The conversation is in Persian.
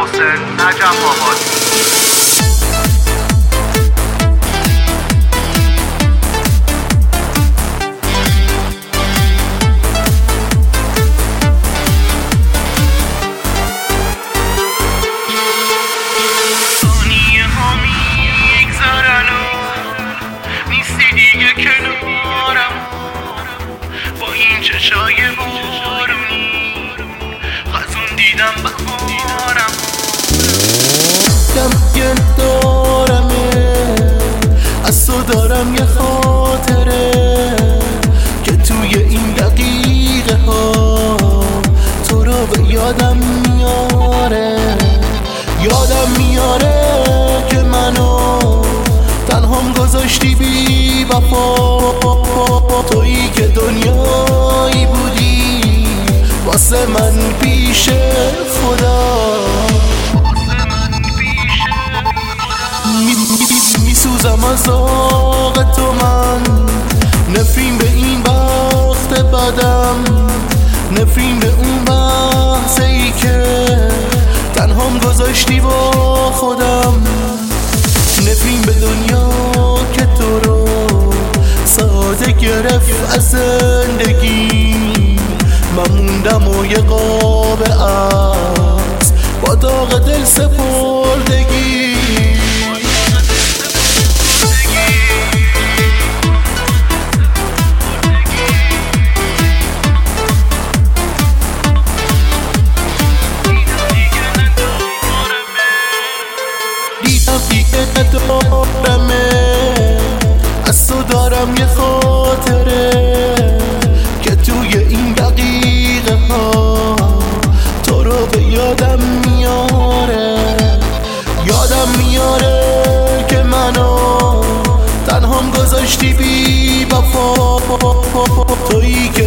حسین نجف آبادی. چشای بارونی خزون دیدم بهارم دم دارمه از تو دارم یه خاطره که توی این دقیقه ها تو رو به یادم میاره که منو تنهام گذاشتی بی وفا، تویی که دنیایی بودی واسه من پیش خدا. میسوزم از ذوق تو من، نفرین به این وقت بدم، نفرین به اون لحظه‌ای که تنهام گذاشتی با خودم، نفرین به دنیا که تو رو ساده گرفت از زندگی. من موندم و یه قاب عکس با داغ دل سپردگی. دیگه ندارمه، از تو دارم یه خاطره که توی این دقیقه ها تو رو به یادم میاره که منو تنهام گذاشتی بی وفا، تویی که